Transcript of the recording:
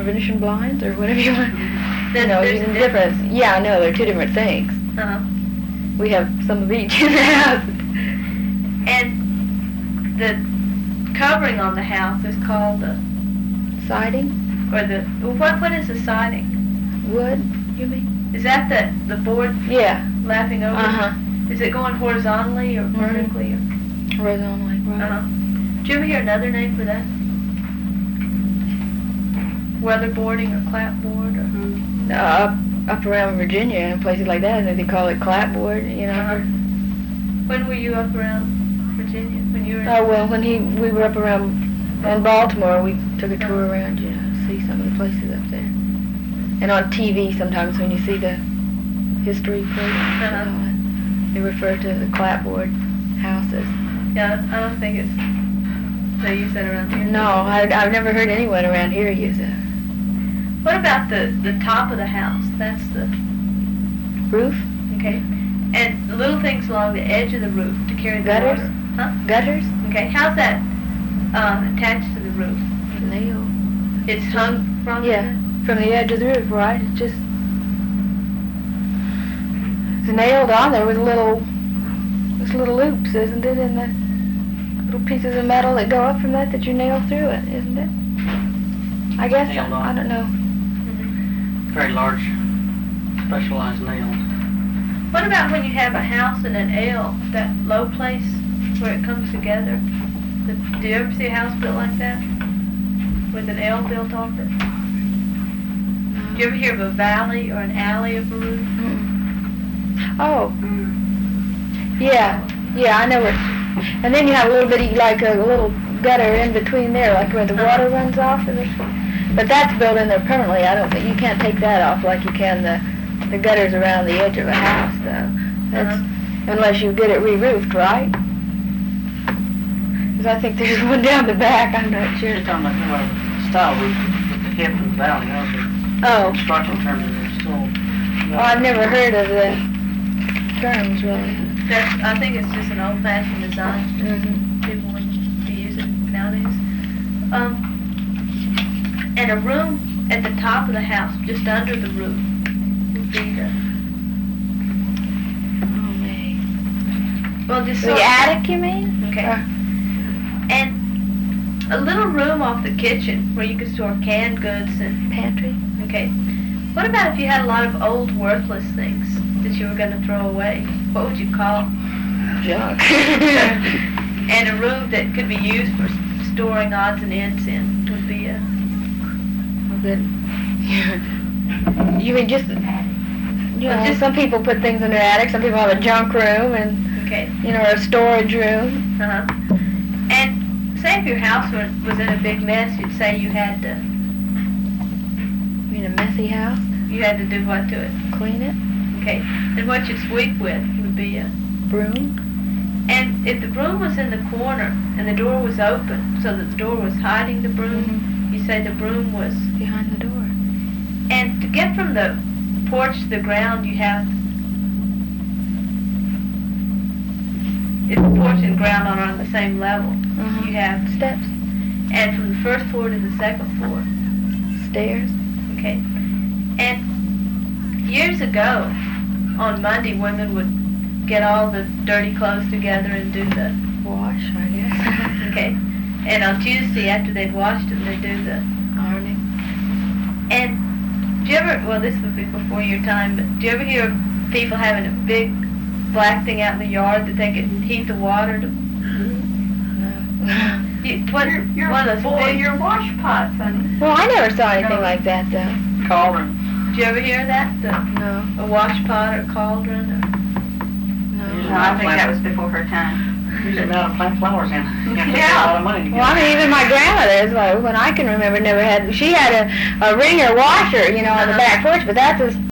Venetian blinds or whatever you want. There's Using a different. Yeah, I know, they're two different things. Uh-huh. We have some of each in the house. And the covering on the house is called the Siding? or the what is the siding? Wood, you mean? Is that the board Yeah. lapping over? Uh-huh. Is it going horizontally or vertically? Horizontally, right. Uh-huh. Did you ever hear another name for that? Weatherboarding or clapboard or? Up around Virginia and places like that, they call it clapboard, Uh-huh. When were you up around Virginia? When you were? Oh, well, when we were up around in Baltimore, we took a tour around, see some of the places up there. And on TV sometimes when you see the history programs and all that, they refer to the clapboard houses. Yeah, I don't think they use that around here. No, I've never heard anyone around here use it. What about the top of the house? That's the Roof? okay. And the little things along the edge of the roof to carry the Gutters? water. Huh? Gutters? Okay. How's that attached to the roof? Nail. It's hung from Yeah, from the edge of the roof, right? It's nailed on there with little loops, isn't it? And the little pieces of metal that go up from that you nail through it, isn't it? I guess, Nailed on. I don't know. Very large, specialized nails. What about when you have a house and an L, that low place where it comes together? Do you ever see a house built like that? With an L built off it? Do you ever hear of a valley or an alley of a roof? Oh. Yeah, I know it. And then you have a little bitty, like a little gutter in between there, like where the water runs off. But that's built in there permanently. I don't think you can't take that off like you can the gutters around the edge of a house, though. That's unless you get it re-roofed, right? Because I think there's one down the back. I'm not sure. You're talking about style roof with the hip and the valley. Oh. Construction terms are still. Well, I've never heard of the terms, really. I think it's just an old-fashioned design. People wouldn't be using nowadays. And a room at the top of the house, just under the roof, would be the... Oh, man. Well, just The attic, you mean? Okay. And a little room off the kitchen where you could store canned goods and... Pantry? Okay. What about if you had a lot of old, worthless things that you were going to throw away? What would you call Junk. And a room that could be used for storing odds and ends in would be a... Good. You mean just, some people put things in their attic, some people have a junk room and, okay. Or a storage room. Uh-huh. And say if your house was in a big mess, you'd say you had to... You mean a messy house? You had to do what to it? Clean it? Okay. Then what you'd sweep with would be a... Broom? And if the broom was in the corner and the door was open so that the door was hiding the broom, you say the broom was... Behind the door. And to get from the porch to the ground, you have... If the porch and ground are on the same level, you have... Steps. And from the first floor to the second floor. Stairs. Okay. And years ago, on Monday, women would get all the dirty clothes together and do the... Wash, I guess. Okay. And on Tuesday, after they'd washed them, they'd do the... Ironing. And do you ever... Well, this would be before your time, but do you ever hear of people having a big black thing out in the yard that they could heat the water to... No. One of those big... your wash pots, honey. Well, I never saw anything like that, though. Cauldron. Did you ever hear that? No. A wash pot or cauldron or... No, I think that was before her time. Usually now to plant flowers in. You got to pay Yeah. a lot of money to get Well, I mean, even my grandmother's, like, when I can remember, never had... She had a wringer washer, on the back porch, but that's as